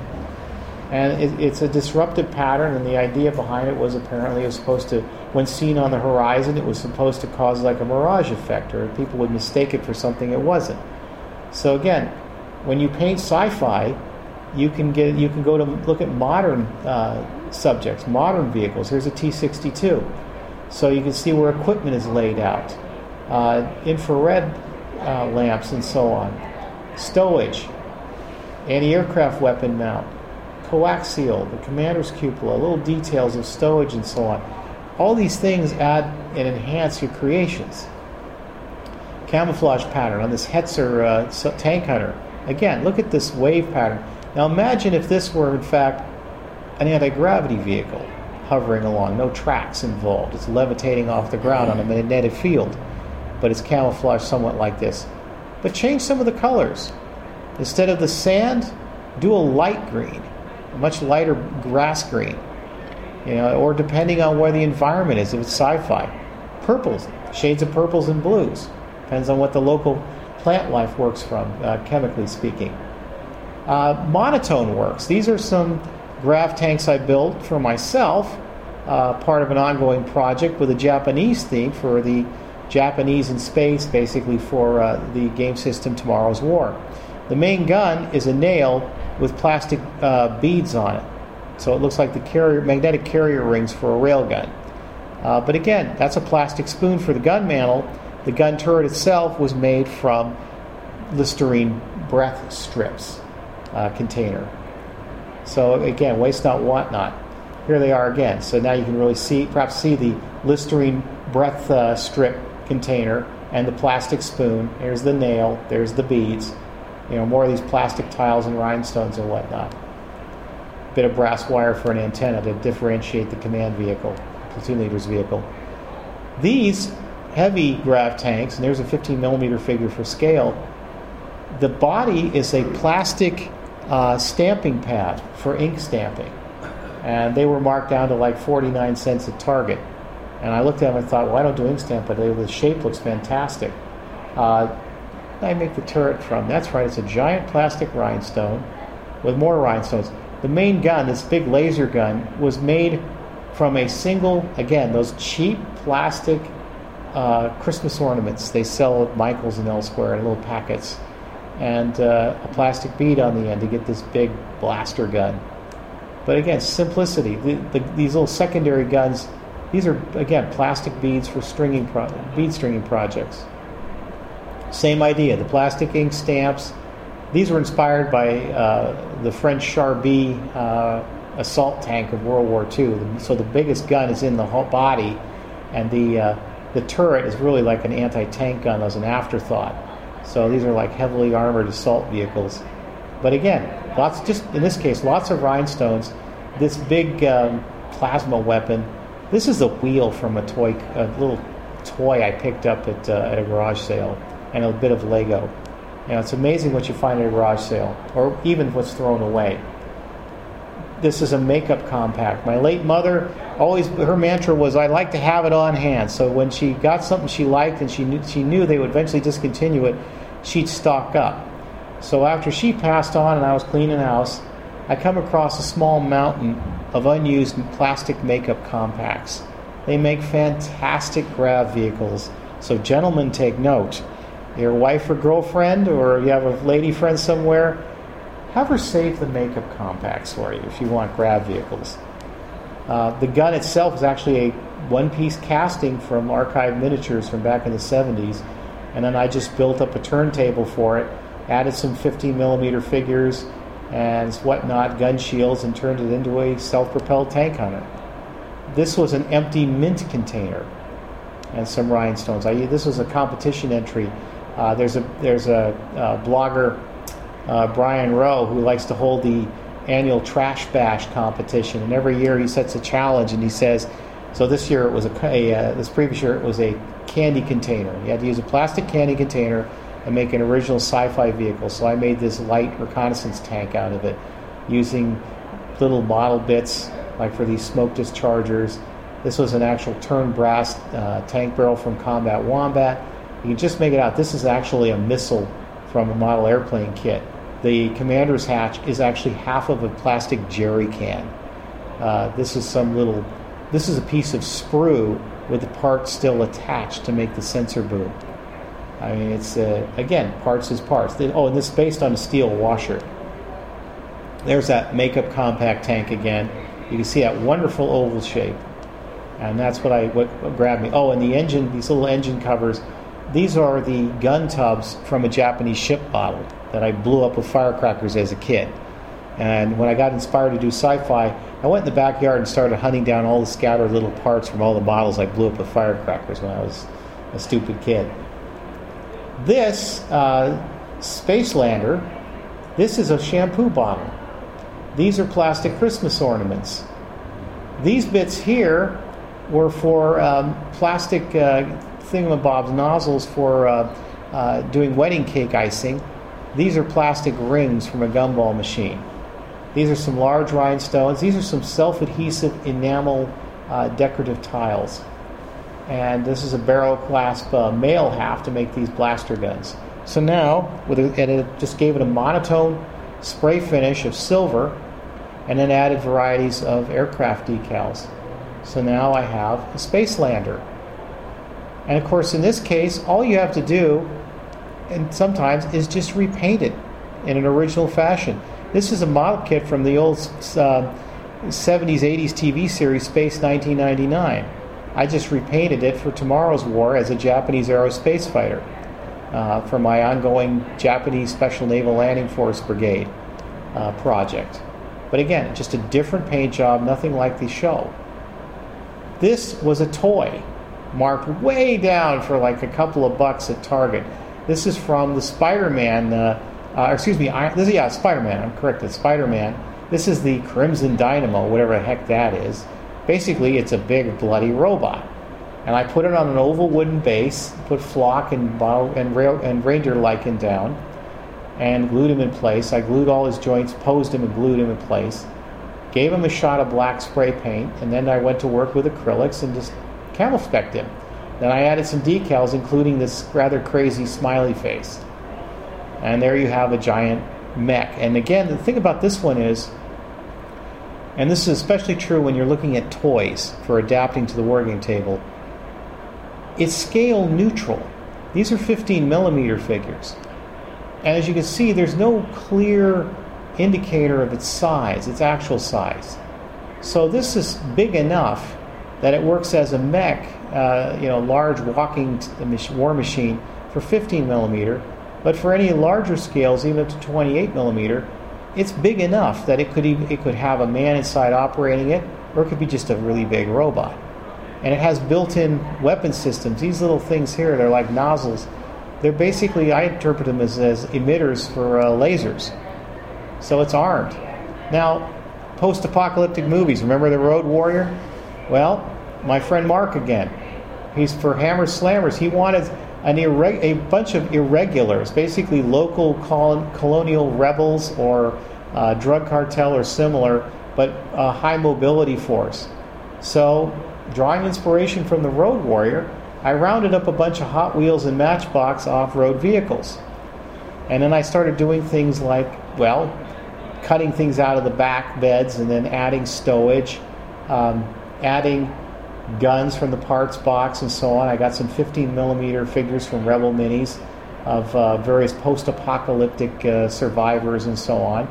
And it's a disruptive pattern, and the idea behind it was apparently it was supposed to, when seen on the horizon, it was supposed to cause like a mirage effect, or people would mistake it for something it wasn't. So again, when you paint sci-fi, you can go to look at modern subjects, modern vehicles. Here's a T-62. So you can see where equipment is laid out, infrared lamps and so on, stowage, anti-aircraft weapon mount, coaxial, the commander's cupola, little details of stowage and so on. All these things add and enhance your creations. Camouflage pattern on this Hetzer tank hunter. Again, look at this wave pattern. Now imagine if this were in fact an anti-gravity vehicle hovering along, no tracks involved. It's levitating off the ground on a magnetic field, but it's camouflaged somewhat like this. But change some of the colors. Instead of the sand, do a light green, a much lighter grass green, or depending on where the environment is, if it's sci-fi. Purples, shades of purples and blues. Depends on what the local plant life works from, chemically speaking. Monotone works. These are some grav tanks I built for myself, part of an ongoing project with a Japanese theme for the Japanese in space, basically for the game system Tomorrow's War. The main gun is a nail with plastic beads on it, so it looks like the magnetic carrier rings for a railgun. But again, that's a plastic spoon for the gun mantle. The gun turret itself was made from Listerine breath strips container. So again, waste not, want not. Here they are again. So now you can really perhaps see the Listerine breath strip container and the plastic spoon. Here's the nail. There's the beads. More of these plastic tiles and rhinestones and whatnot. Bit of brass wire for an antenna to differentiate the command vehicle, platoon leader's vehicle. These heavy grav tanks, and there's a 15 millimeter figure for scale. The body is a plastic stamping pad for ink stamping, and they were marked down to like 49 cents at Target. And I looked at them and thought, well, I don't do ink stamp, but the shape looks fantastic. I make the turret from, that's right, it's a giant plastic rhinestone with more rhinestones. The main gun, this big laser gun, was made from a single, again, those cheap plastic Christmas ornaments they sell at Michael's and elsewhere in little packets, and a plastic bead on the end to get this big blaster gun. But again, simplicity. These little secondary guns, these are, again, plastic beads for bead stringing projects. Same idea, the plastic ink stamps. These were inspired by the French Char-B assault tank of World War II. So the biggest gun is in the whole body, and the turret is really like an anti-tank gun as an afterthought. So these are like heavily armored assault vehicles. But again, in this case, lots of rhinestones. This big plasma weapon. This is a wheel from a little toy I picked up at a garage sale, and a bit of Lego. It's amazing what you find at a garage sale, or even what's thrown away. This is a makeup compact. My late mother, her mantra was, I like to have it on hand. So when she got something she liked and she knew they would eventually discontinue it, she'd stock up. So after she passed on and I was cleaning house, I come across a small mountain of unused plastic makeup compacts. They make fantastic grav vehicles. So gentlemen, take note. your wife or girlfriend, or you have a lady friend somewhere, have her save the makeup compacts for you if you want grab vehicles. The gun itself is actually a one-piece casting from Archive Miniatures from back in the 70s, and then I just built up a turntable for it, added some 15mm figures and whatnot, gun shields, and turned it into a self-propelled tank hunter. This was an empty mint container and some rhinestones. This was a competition entry. There's a blogger, Brian Rowe, who likes to hold the annual Trash Bash competition, and every year he sets a challenge, and he says, so this year it was this previous year it was a candy container. You had to use a plastic candy container and make an original sci-fi vehicle. So I made this light reconnaissance tank out of it using little model bits like for these smoke dischargers. This was an actual turned brass tank barrel from Combat Wombat. You can just make it out. This is actually a missile from a model airplane kit. The commander's hatch is actually half of a plastic jerry can. This is a piece of sprue with the part still attached to make the sensor boom. I mean, it's, again, parts is parts. And this is based on a steel washer. There's that makeup compact tank again. You can see that wonderful oval shape. And that's what grabbed me. Oh, and the engine, these little engine covers, these are the gun tubs from a Japanese ship model that I blew up with firecrackers as a kid. And when I got inspired to do sci-fi, I went in the backyard and started hunting down all the scattered little parts from all the models I blew up with firecrackers when I was a stupid kid. This Space Lander, this is a shampoo bottle. These are plastic Christmas ornaments. These bits here were for plastic thingamabobs, nozzles for doing wedding cake icing. These are plastic rings from a gumball machine. These are some large rhinestones. These are some self-adhesive enamel decorative tiles. And this is a barrel clasp male half to make these blaster guns. So now, it just gave it a monotone spray finish of silver, and then added varieties of aircraft decals. So now I have a Space Lander. And of course, in this case, all you have to do, and sometimes, is just repaint it in an original fashion. This is a model kit from the old 70s, 80s TV series Space 1999. I just repainted it for Tomorrow's War as a Japanese aerospace fighter for my ongoing Japanese Special Naval Landing Force Brigade project. But again, just a different paint job, nothing like the show. This was a toy marked way down for like a couple of bucks at Target. This is from the Spider-Man, Spider-Man, I'm correct, it's Spider-Man. This is the Crimson Dynamo, whatever the heck that is. Basically, it's a big, bloody robot. And I put it on an oval wooden base, put flock and reindeer lichen down, and glued him in place. I glued all his joints, posed him, and glued him in place. Gave him a shot of black spray paint, and then I went to work with acrylics and just camel-specced him. Then I added some decals, including this rather crazy smiley face. And there you have a giant mech. And again, the thing about this one is, and this is especially true when you're looking at toys for adapting to the wargame table, it's scale neutral. These are 15mm figures. And as you can see, there's no clear indicator of its size, its actual size. So this is big enough that it works as a mech, large walking war machine for 15mm, but for any larger scales, even up to 28mm, it's big enough that it could have a man inside operating it, or it could be just a really big robot. And it has built-in weapon systems. These little things here, they're like nozzles. They're basically, I interpret them as emitters for lasers. So it's armed. Now, post-apocalyptic movies, remember The Road Warrior? Well, my friend Mark again. He's for Hammer Slammers. He wanted a bunch of irregulars, basically local colonial rebels or drug cartel or similar, but a high mobility force. So, drawing inspiration from The Road Warrior, I rounded up a bunch of Hot Wheels and Matchbox off-road vehicles. And then I started doing things like, cutting things out of the back beds and then adding stowage, adding guns from the parts box and so on. I got some 15mm figures from Rebel Minis. various post-apocalyptic survivors and so on.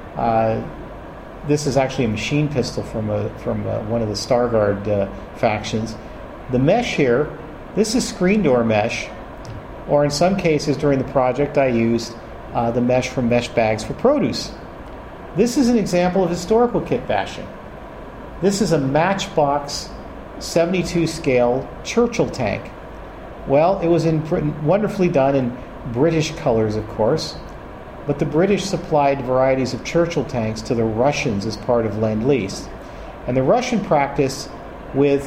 This is actually a machine pistol from one of the Starguard factions. The mesh here, this is screen door mesh, or in some cases during the project I used the mesh from Mesh Bags for Produce. This is an example of historical kit bashing. This is a Matchbox 72 scale Churchill tank. Well, it was wonderfully done in British colors, of course, but the British supplied varieties of Churchill tanks to the Russians as part of Lend-Lease. And the Russian practice with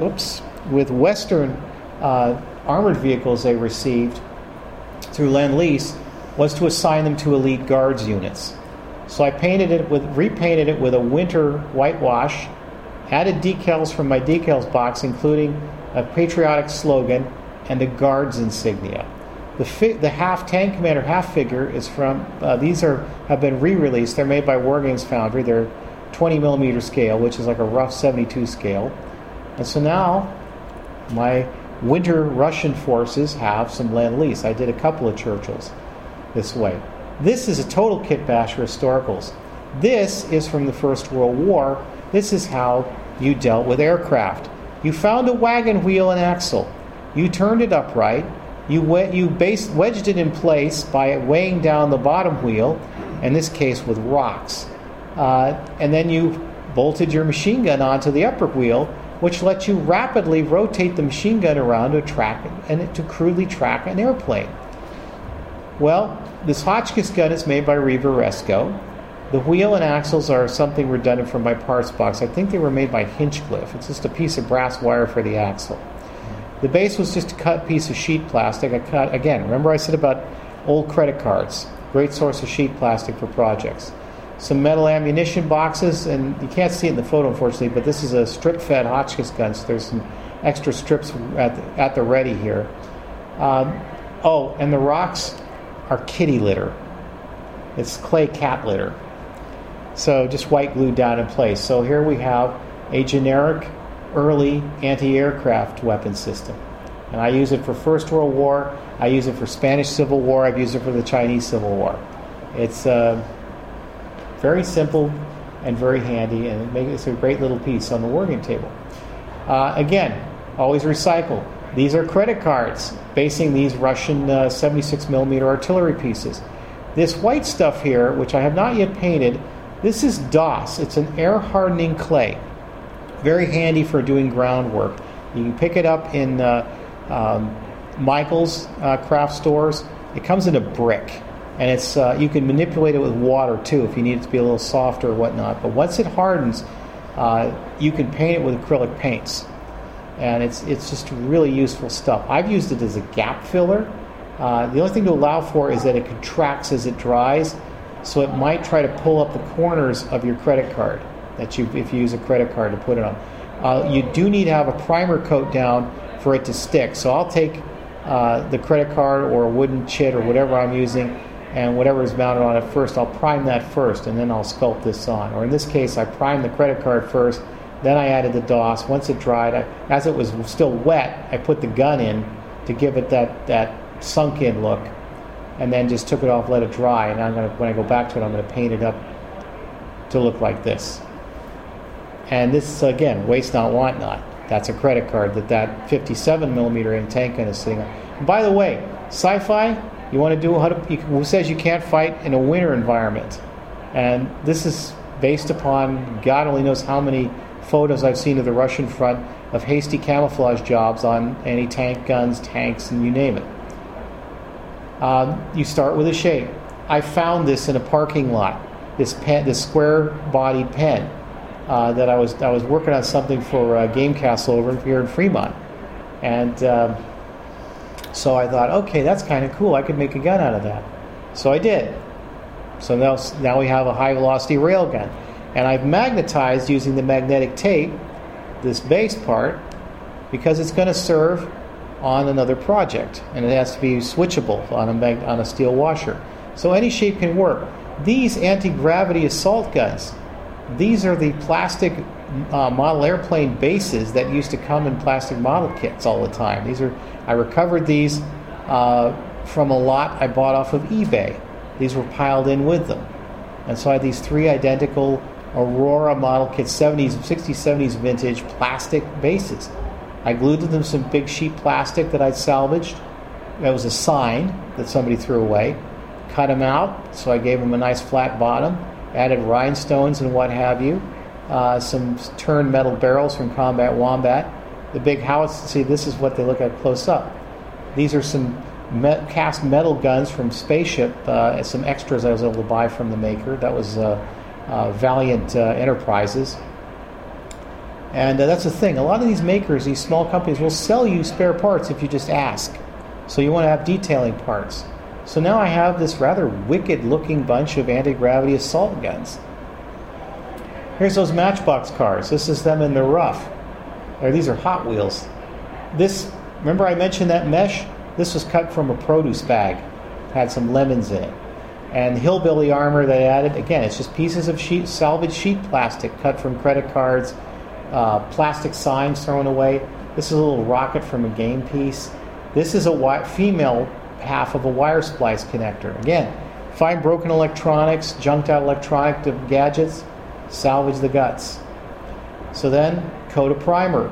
Western armored vehicles they received through Lend-Lease was to assign them to elite guards units. So I repainted it with a winter whitewash, added decals from my decals box, including a patriotic slogan and a guards insignia. The half tank commander half figure is from have been re-released. They're made by Wargames Foundry. They're 20 millimeter scale, which is like a rough 72 scale. And so now my winter Russian forces have some Lend-Lease. I did a couple of Churchills this way. This is a total kit basher historicals. This is from the First World War. This is how you dealt with aircraft. You found a wagon wheel and axle. You turned it upright. You wedged it in place by weighing down the bottom wheel, in this case with rocks. And then you bolted your machine gun onto the upper wheel, which lets you rapidly rotate the machine gun around to crudely track an airplane. Well, this Hotchkiss gun is made by Riva Resco. The wheel and axles are something redundant from my parts box. I think they were made by Hinchcliffe. It's just a piece of brass wire for the axle. The base was just a cut piece of sheet plastic. Remember I said about old credit cards. Great source of sheet plastic for projects. Some metal ammunition boxes, and you can't see it in the photo, unfortunately, but this is a strip-fed Hotchkiss gun, so there's some extra strips at the ready here. And the rocks are kitty litter. It's clay cat litter. So just white glued down in place. So here we have a generic early anti-aircraft weapon system. And I use it for First World War. I use it for Spanish Civil War. I've used it for the Chinese Civil War. It's very simple and very handy, and it's a great little piece on the wargame table. Again, always recycle. These are credit cards basing these Russian 76 millimeter artillery pieces. This white stuff here, which I have not yet painted, this is DOS. It's an air hardening clay. Very handy for doing groundwork. You can pick it up in Michael's craft stores. It comes in a brick, and it's you can manipulate it with water too if you need it to be a little softer or whatnot. But once it hardens, you can paint it with acrylic paints, and it's just really useful stuff. I've used it as a gap filler. The only thing to allow for is that it contracts as it dries, so it might try to pull up the corners of your credit card if you use a credit card to put it on. You do need to have a primer coat down for it to stick. So I'll take the credit card or a wooden chit or whatever I'm using, and whatever is mounted on it first, I'll prime that first, and then I'll sculpt this on. Or in this case, I primed the credit card first, then I added the DOS. Once it dried, as it was still wet, I put the gun in to give it that sunk-in look, and then just took it off, let it dry, and when I go back to it, I'm going to paint it up to look like this. And this, again, waste not, want not. That's a credit card that 57 millimeter in tank gun is sitting on. And by the way, sci-fi, you want to do who says you can't fight in a winter environment? And this is based upon God only knows how many photos I've seen of the Russian front of hasty camouflage jobs on anti-tank guns, tanks, and you name it. You start with a shape. I found this in a parking lot. This square-bodied pen. That I was working on something for Game Castle over here in Fremont, and so I thought, okay, that's kind of cool. I could make a gun out of that. So I did. So now we have a high velocity rail gun, and I've magnetized using the magnetic tape this base part because it's going to serve on another project, and it has to be switchable on a steel washer. So any shape can work. These anti-gravity assault guns. These are the plastic model airplane bases that used to come in plastic model kits all the time. I recovered these from a lot I bought off of eBay. These were piled in with them. And so I had these 3 identical Aurora model kit 60s, 70s vintage plastic bases. I glued to them some big sheet plastic that I'd salvaged. That was a sign that somebody threw away. Cut them out, so I gave them a nice flat bottom. Added rhinestones and what have you. Some turned metal barrels from Combat Wombat. The big howitzer, see, this is what they look at close up. These are some cast metal guns from Spaceship, some extras I was able to buy from the maker. That was Valiant Enterprises. And that's the thing. A lot of these makers, these small companies, will sell you spare parts if you just ask. So you want to have detailing parts. So now I have this rather wicked-looking bunch of anti-gravity assault guns. Here's those Matchbox cars. This is them in the rough. Or these are Hot Wheels. This, remember I mentioned that mesh? This was cut from a produce bag. Had some lemons in it. And hillbilly armor they added, again, it's just pieces of salvaged sheet plastic cut from credit cards, plastic signs thrown away. This is a little rocket from a game piece. This is a female half of a wire splice connector. Again, find broken electronics, junked out electronic gadgets, salvage the guts. So then, coat a primer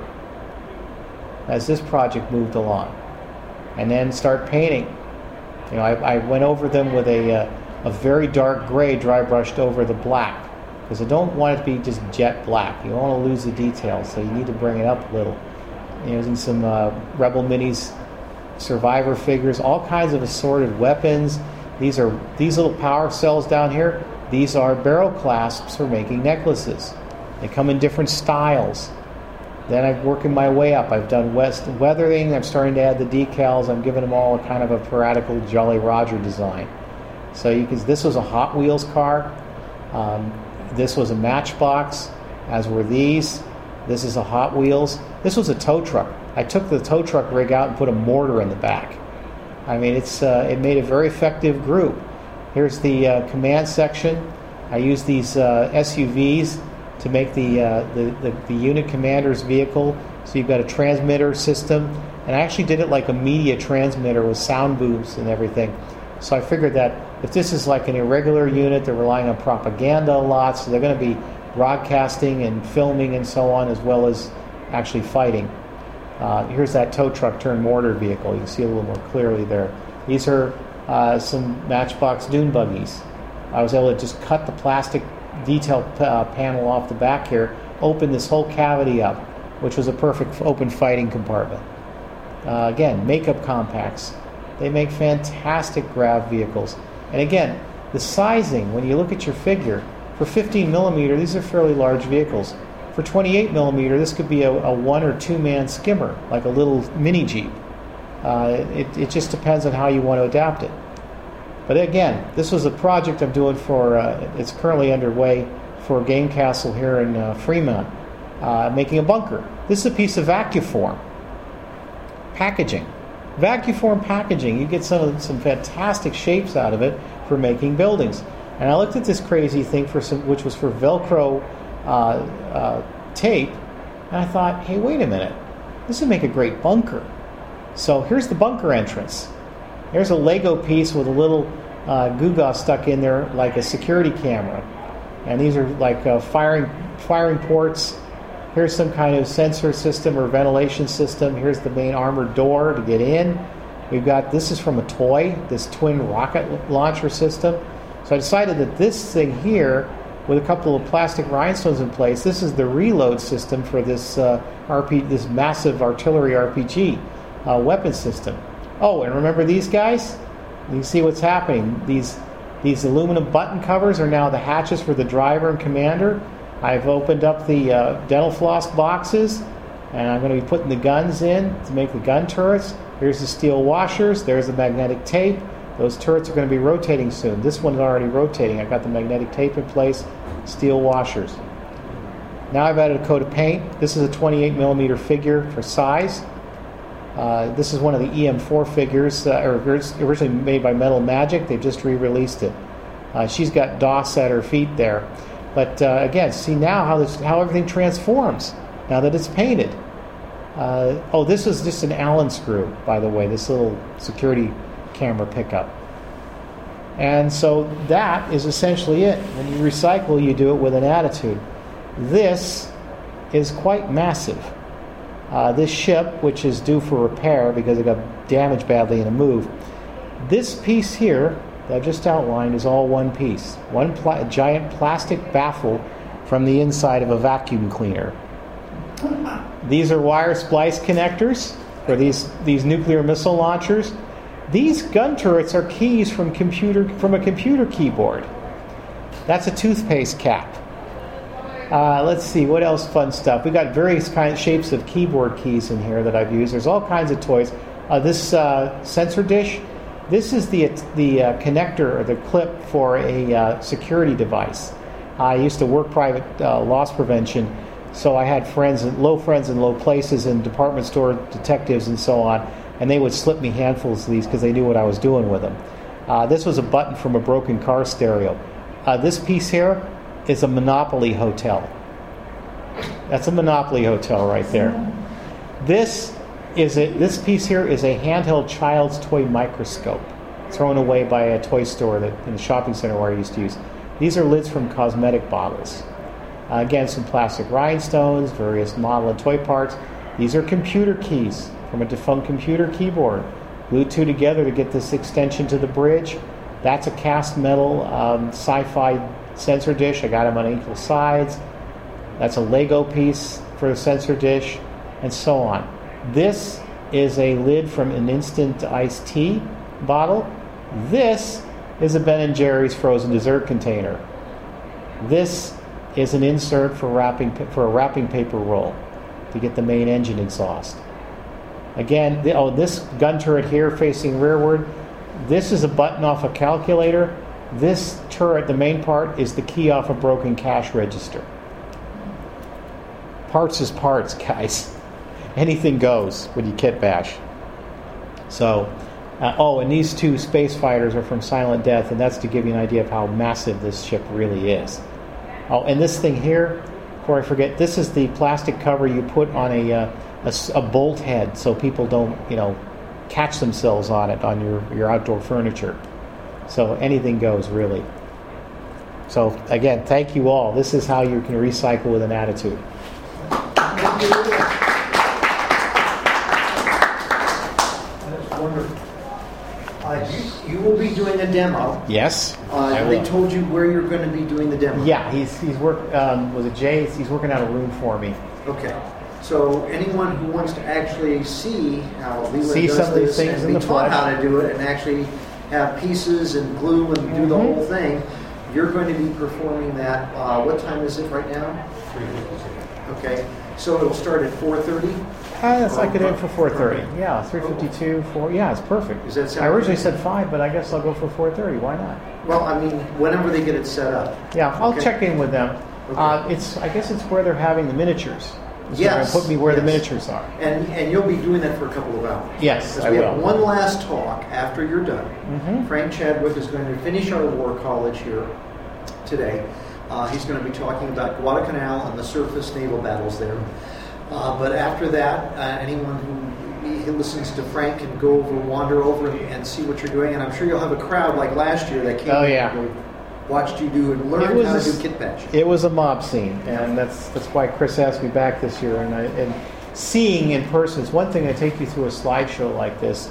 as this project moved along. And then start painting. You know, I went over them with a very dark gray dry brushed over the black, because I don't want it to be just jet black. You don't want to lose the details, so you need to bring it up a little. Using some Rebel Minis survivor figures, all kinds of assorted weapons. These little power cells down here. These are barrel clasps for making necklaces. They come in different styles. Then I'm working my way up. I've done weathering. I'm starting to add the decals. I'm giving them all a kind of a piratical Jolly Roger design. So this was a Hot Wheels car. This was a Matchbox, as were these. This is a Hot Wheels. This was a tow truck. I took the tow truck rig out and put a mortar in the back. I mean, it made a very effective group. Here's the command section. I used these SUVs to make the unit commander's vehicle. So you've got a transmitter system, and I actually did it like a media transmitter with sound booths and everything. So I figured that if this is like an irregular unit, they're relying on propaganda a lot, so they're going to be broadcasting and filming and so on, as well as actually fighting. Here's that tow truck turned mortar vehicle. You can see a little more clearly there. These are some Matchbox dune buggies. I was able to just cut the plastic detail panel off the back here, open this whole cavity up, which was a perfect open fighting compartment. Again, makeup compacts. They make fantastic grav vehicles. And again, the sizing, when you look at your figure, for 15 millimeter, these are fairly large vehicles. For 28 millimeter, this could be a 1 or 2 man skimmer, like a little mini Jeep. It just depends on how you want to adapt it. But again, this was a project I'm doing for, it's currently underway for Game Castle here in Fremont, making a bunker. This is a piece of Vacuform packaging. Vacuform packaging, you get some fantastic shapes out of it for making buildings. And I looked at this crazy thing which was for Velcro tape, and I thought, hey, wait a minute, this would make a great bunker. So here's the bunker entrance. There's a Lego piece with a little gewgaw stuck in there like a security camera. And these are like firing ports. Here's some kind of sensor system or ventilation system. Here's the main armored door to get in. We've got, this is from a toy, this twin rocket launcher system. So I decided that this thing here, with a couple of plastic rhinestones in place, this is the reload system for this this massive artillery RPG weapon system. Oh, and remember these guys? You can see what's happening. These aluminum button covers are now the hatches for the driver and commander. I've opened up the dental floss boxes, and I'm going to be putting the guns in to make the gun turrets. Here's the steel washers. There's the magnetic tape. Those turrets are going to be rotating soon. This one's already rotating. I got the magnetic tape in place, steel washers. Now I've added a coat of paint. This is a 28 millimeter figure for size. This is one of the EM4 figures, originally made by Metal Magic. They've just re-released it. She's got DOS at her feet there. But again, see now how everything transforms now that it's painted. This is just an Allen screw, by the way, this little security camera pickup. And so that is essentially it. When you recycle, you do it with an attitude. This is quite massive. This ship, which is due for repair because it got damaged badly in a move, this piece here that I've just outlined is all one piece. One giant plastic baffle from the inside of a vacuum cleaner. These are wire splice connectors for these nuclear missile launchers. These gun turrets are keys from a computer keyboard. That's a toothpaste cap. Let's see, what else fun stuff? We got various kinds shapes of keyboard keys in here that I've used. There's all kinds of toys. This sensor dish, this is the connector or the clip for a security device. I used to work private loss prevention, so I had friends in low places and department store detectives and so on, and they would slip me handfuls of these because they knew what I was doing with them. This was a button from a broken car stereo. This piece here is a Monopoly hotel. That's a Monopoly hotel right there. This piece here is a handheld child's toy microscope thrown away by a toy store in the shopping center where I used to use. These are lids from cosmetic bottles. Again, some plastic rhinestones, various model and toy parts. These are computer keys from a defunct computer keyboard. Glued two together to get this extension to the bridge. That's a cast metal sci-fi sensor dish. I got them on equal sides. That's a Lego piece for the sensor dish, and so on. This is a lid from an instant iced tea bottle. This is a Ben & Jerry's frozen dessert container. This is an insert for a wrapping paper roll to get the main engine exhaust. Again, this gun turret here facing rearward, this is a button off a calculator. This turret, the main part, is the key off a broken cash register. Parts is parts, guys. Anything goes when you kit bash. So, and these two space fighters are from Silent Death, and that's to give you an idea of how massive this ship really is. Oh, and this thing here, before I forget, this is the plastic cover you put on a bolt head so people don't, catch themselves on it on your outdoor furniture. So anything goes, really. So again, thank you all. This is how you can recycle with an attitude. That's wonderful. You will be doing a demo. Yes. They told you where you're going to be doing the demo. Yeah, he's was it Jay? He's working out a room for me. Okay. So anyone who wants to actually see how Leland see does some of these this things and in be the taught flesh, how to do it and actually have pieces and glue and do the whole thing, you're going to be performing that. What time is it right now? 3:52. Okay. So it'll start at 4:30? Yes, I could aim for 4:30. Yeah, 3:52, 4. Yeah, it's perfect. Does that sound I originally right? said 5, but I guess I'll go for 4:30. Why not? Well, I mean, whenever they get it set up. Yeah, I'll Okay. check in with them. Okay. I guess it's where they're having the miniatures. So Yes. they're going to put me where the Yes. miniatures are. And you'll be doing that for a couple of hours. Yes, Because I we will. have one last talk after you're done. Mm-hmm. Frank Chadwick is going to finish our War College here today. He's going to be talking about Guadalcanal and the surface naval battles there. But after that, anyone who listens to Frank can wander over and see what you're doing. And I'm sure you'll have a crowd like last year that came and watched you do and learned how to do kit bashing. It was a mob scene, and that's why Chris asked me back this year. And seeing in person, it's one thing to take you through a slideshow like this,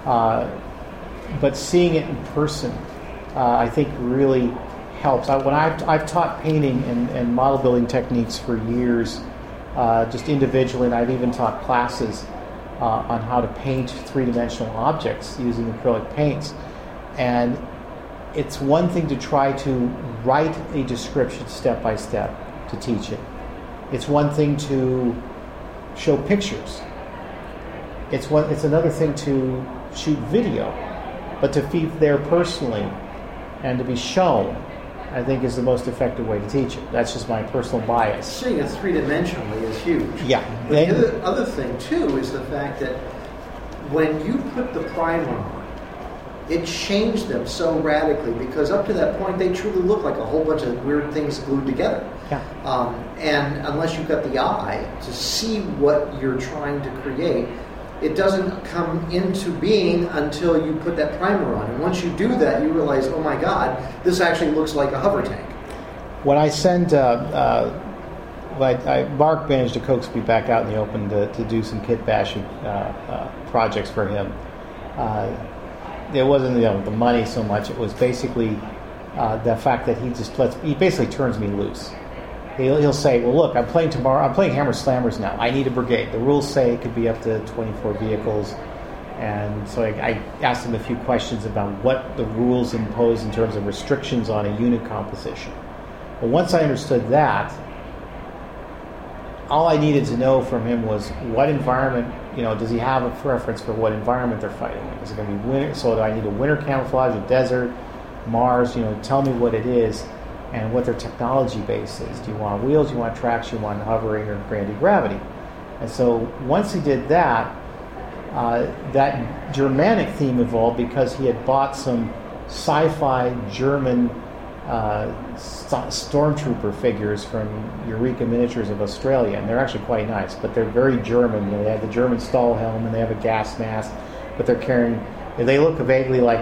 but seeing it in person, I think really helps. When I've taught painting and model building techniques for years, just individually, and I've even taught classes on how to paint three-dimensional objects using acrylic paints. And it's one thing to try to write a description step by step to teach it. It's one thing to show pictures. It's another thing to shoot video, but to be there personally and to be shown, I think, is the most effective way to teach it. That's just my personal bias. Seeing it three-dimensionally is huge. Yeah. But the other thing, too, is the fact that when you put the primer on, it changed them so radically because up to that point, they truly look like a whole bunch of weird things glued together. Yeah. And unless you've got the eye to see what you're trying to create, it doesn't come into being until you put that primer on. And once you do that, you realize, oh my God, this actually looks like a hover tank. When I send, Mark managed to coax me back out in the open to do some kit bashing projects for him. It wasn't the money so much. It was basically the fact that he basically turns me loose. He'll say, well, look, I'm playing tomorrow. I'm playing Hammer Slammers now. I need a brigade. The rules say it could be up to 24 vehicles. And so I asked him a few questions about what the rules impose in terms of restrictions on a unit composition. But once I understood that, all I needed to know from him was what environment, does he have a preference for what environment they're fighting in? Is it going to be winter? So do I need a winter camouflage, a desert, Mars? Tell me what it is and what their technology base is. Do you want wheels? Do you want tracks? Do you want hovering or anti-gravity? And so once he did that, that Germanic theme evolved because he had bought some sci-fi German stormtrooper figures from Eureka Miniatures of Australia, and they're actually quite nice, but they're very German. They have the German Stahlhelm and they have a gas mask, but they look vaguely like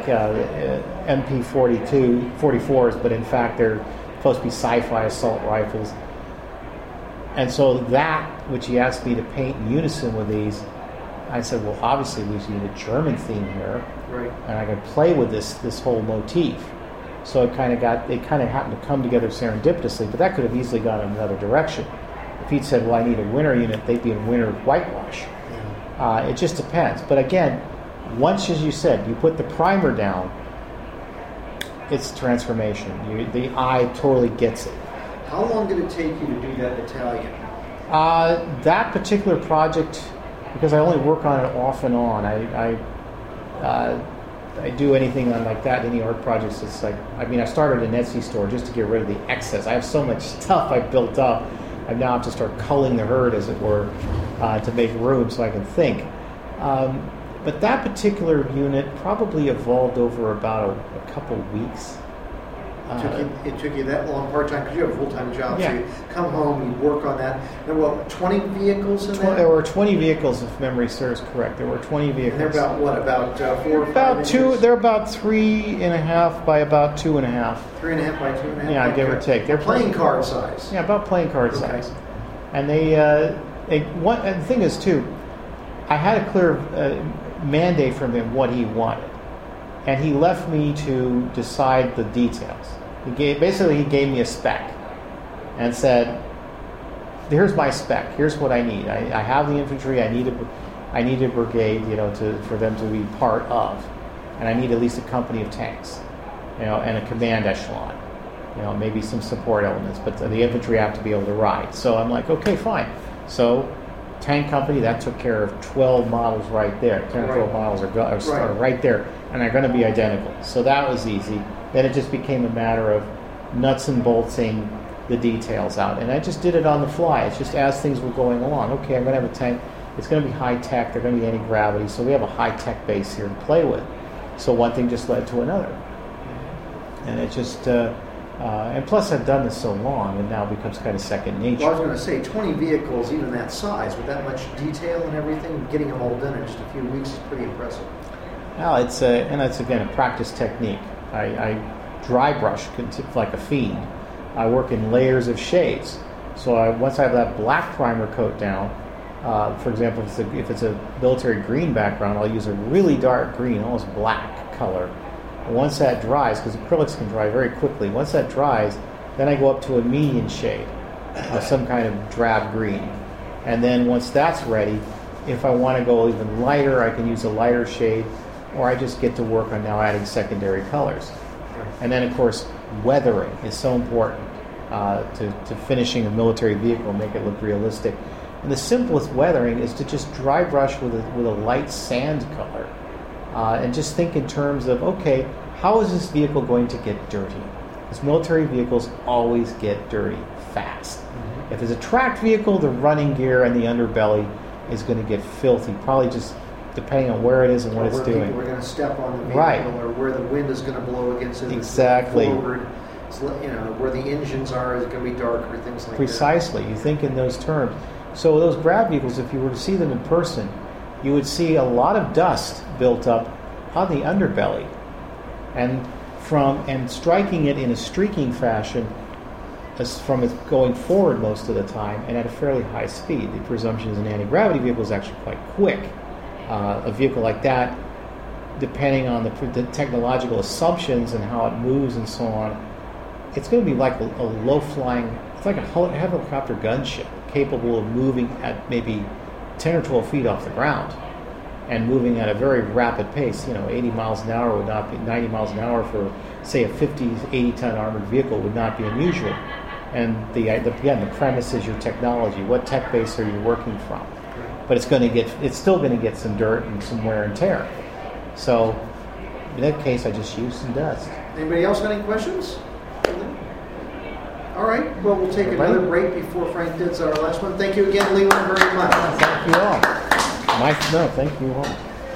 MP-44s, but in fact they're supposed to be sci-fi assault rifles. And so that, which he asked me to paint in unison with these, I said, well, obviously we need a German theme here, right? And I can play with this whole motif. So it kind of happened to come together serendipitously, but that could have easily gone in another direction. If he'd said, well, I need a winter unit, they'd be in winter whitewash. Yeah. It just depends. But again, once, as you said, you put the primer down, it's transformation. The eye totally gets it. How long did it take you to do that battalion? That particular project, because I only work on it off and on, I do anything on like that, any art projects. It's like, I started an Etsy store just to get rid of the excess. I have so much stuff I've built up. I now have to start culling the herd, as it were, to make room so I can think. But that particular unit probably evolved over about a couple weeks. It took you that long part-time because you have a full-time job. Yeah. So you come home, you work on that. There were 20 vehicles in that? There were 20 vehicles, if memory serves correct. There were 20 vehicles. And they're about what? About 4 or 5 about inches? two. They're about 3.5 by about 2.5. 3.5 by 2.5. Yeah, give or take. They're playing card size. Yeah, about playing card size. And and the thing is too, I had a clear mandate from him what he wanted, and he left me to decide the details. He gave me a spec and said, here's my spec, here's what I need. I have the infantry, I need a brigade, for them to be part of, and I need at least a company of tanks, and a command echelon, maybe some support elements, but the infantry have to be able to ride. So I'm like, okay, fine. So tank company, that took care of 12 models right there. 10 or 12 models are right there, and they're going to be identical. So that was easy. Then it just became a matter of nuts and bolting the details out. And I just did it on the fly. It's just as things were going along. Okay, I'm going to have a tank. It's going to be high-tech. They're going to be anti-gravity. So we have a high-tech base here to play with. So one thing just led to another. And it just... and plus I've done this so long, and now it becomes kind of second nature. Well, I was going to say, 20 vehicles, even that size, with that much detail and everything, getting them all done in just a few weeks is pretty impressive. Well, it's again a practice technique. I dry brush like a fiend. I work in layers of shades. So once I have that black primer coat down, for example, if it's a military green background, I'll use a really dark green, almost black color. And once that dries, because acrylics can dry very quickly, once that dries, then I go up to a median shade, some kind of drab green. And then once that's ready, if I want to go even lighter, I can use a lighter shade, or I just get to work on now adding secondary colors. And then, of course, weathering is so important to finishing a military vehicle, make it look realistic. And the simplest weathering is to just dry brush with a light sand color, and just think in terms of, okay, how is this vehicle going to get dirty? Because military vehicles always get dirty fast. Mm-hmm. If it's a tracked vehicle, the running gear and the underbelly is going to get filthy, probably just depending on where it is and what it's doing. We're going to step on the vehicle, or where the wind is going to blow against it. Exactly. Forward, where the engines are is going to be darker, things like Precisely. that. You think in those terms. So those grab vehicles, if you were to see them in person, you would see a lot of dust built up on the underbelly, and striking it in a streaking fashion from it going forward most of the time and at a fairly high speed. The presumption is an anti-gravity vehicle is actually quite quick. A vehicle like that, depending on the technological assumptions and how it moves and so on, it's going to be like a low-flying, it's like a helicopter gunship, capable of moving at maybe 10 or 12 feet off the ground and moving at a very rapid pace. 80 miles an hour would not be, 90 miles an hour for, say, a 50, 80-ton armored vehicle would not be unusual. And again, the premise is your technology. What tech base are you working from? But it's still going to get some dirt and some wear and tear. So in that case, I just use some dust. Anybody else got any questions? All right. Well, we'll take another break before Frank does our last one. Thank you again, Leland, very much. Thank you all. Thank you all.